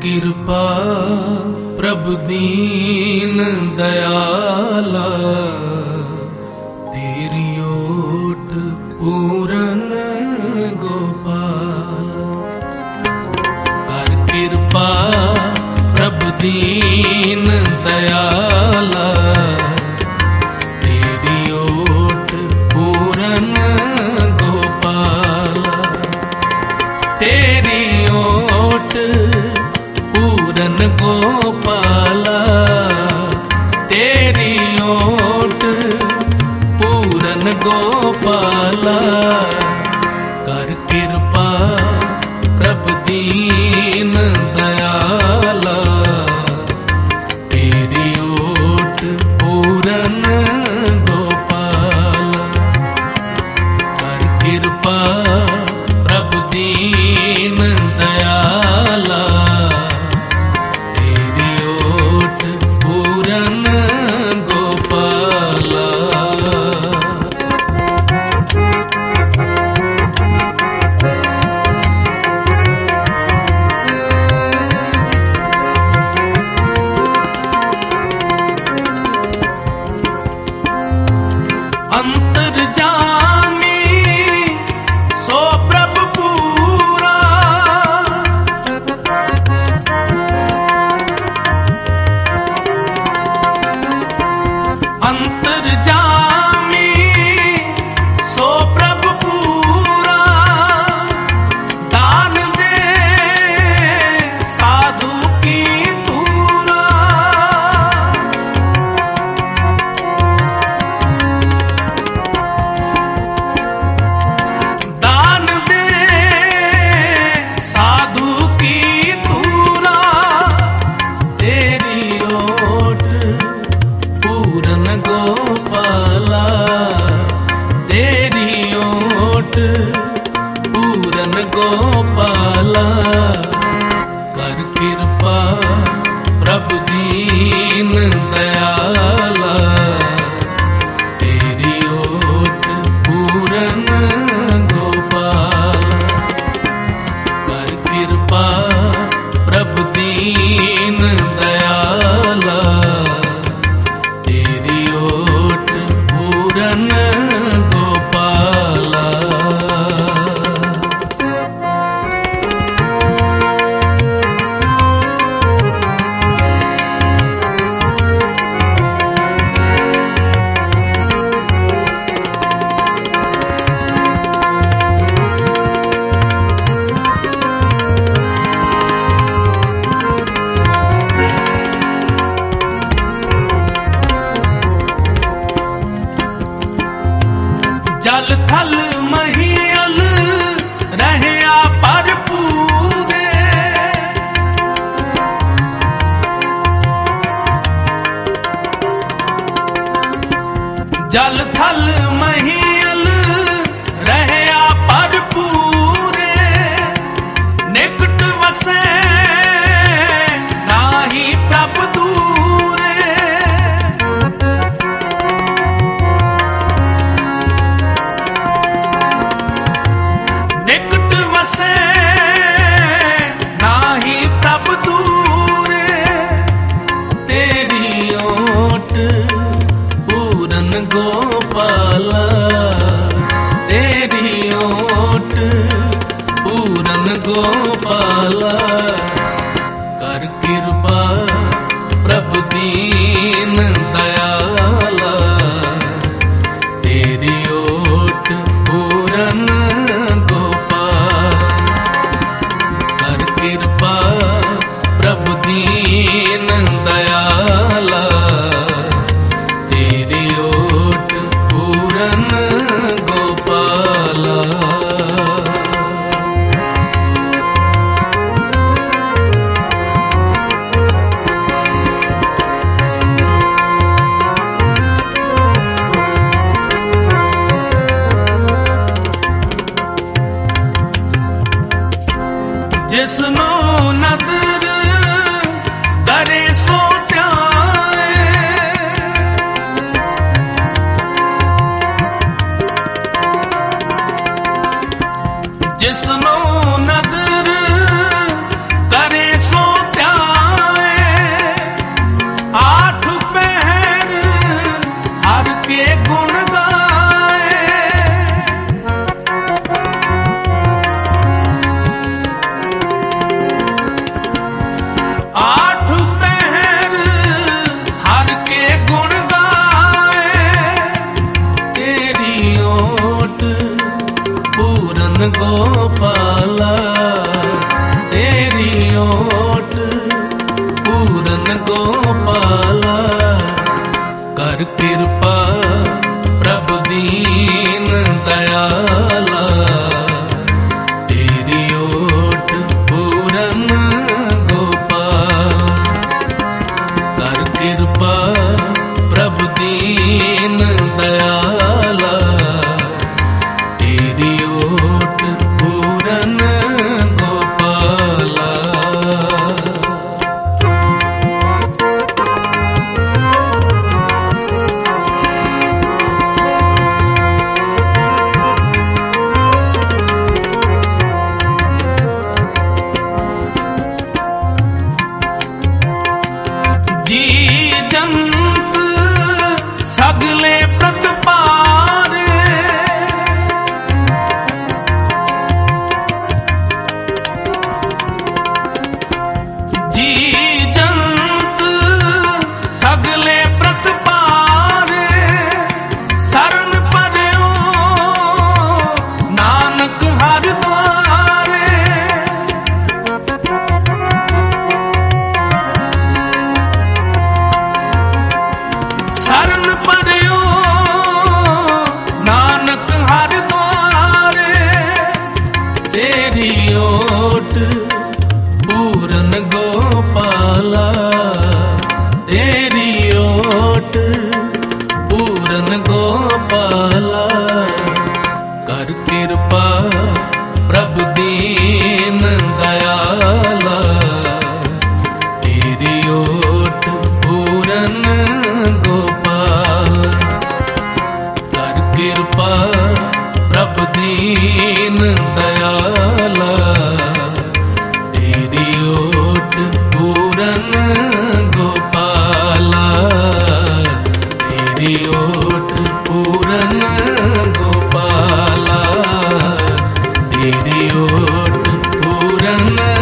कृपा प्रभु दीन दयाला, तेरी ओट पूरन गोपाला। कर कृपा प्रभु दीन दयाला, तेरी ओट पूरन गोपाला। तेरी ओट पूरन गोपाला, तेरी ओट पूरन गोपाला। कर कृपा प्रभु दीन दयाला, तेरी ओट पूरन गोपाला। कर कृपा प्रभु दीन दयाला, तेरी ओट पूरन गोपाला। अंतर्जामी सो प्रभु पूरा, अंतर्जामी सो प्रभु पूरा। दान दे साधु की तूरा, दान दे साधु की तूरा। तेरी ओट पूरन गोपाला, तेरी ओट पूरन गोपाला। कर कृपा प्रभु दीन दयाला, तेरी ओट पूरन गोपाला। कर कृपा प्रभु दीन दयाला, तेरी ओट पूरन गोपाला। जल थल महियल रहया भरपूरे, जल थल महियल रहया भरपूरे। निकट वसे नाही प्रभु दूरे, निकट वसे नाही प्रभु दूरे। तेरी ओट पूरन गोपाला, तेरी ओट पूरन गोपाला। कर कृपा प्रभु दीन दयाला, तेरी ओट पूरन गोपाला। कर कृपा प्रभु दीन दयाला, तेरी ओट पूरन गोपाला। जिसनो नदर करे सो त्याए, जिसनो नदर करे सो गोपाला तेरी ओट पूरन गोपाला कर कृपा प्रभु दीन दयाला तेरी ओट पूरन गोपाल कर कृपा प्रभु दीन दयाला तेरी ओट पूरन गोपाला। जी जंत सगले प्रतपार जी जंत सगले प्रतपार शरण पर्यो नानक हर द्वारे शरण पर्यो नानक हर द्वारे तेरी ओट पूरन गोपाला तेरी ओट पूरन गोपाला कर कृपा प्रभु दीन दयाला तेरी ओट पूरन गोपाल कर कृपा प्रभु दीन दयाला तेरी ओट पूरन गोपाला तेरी ओट पूरन गोपाला तेरी ओट पूरन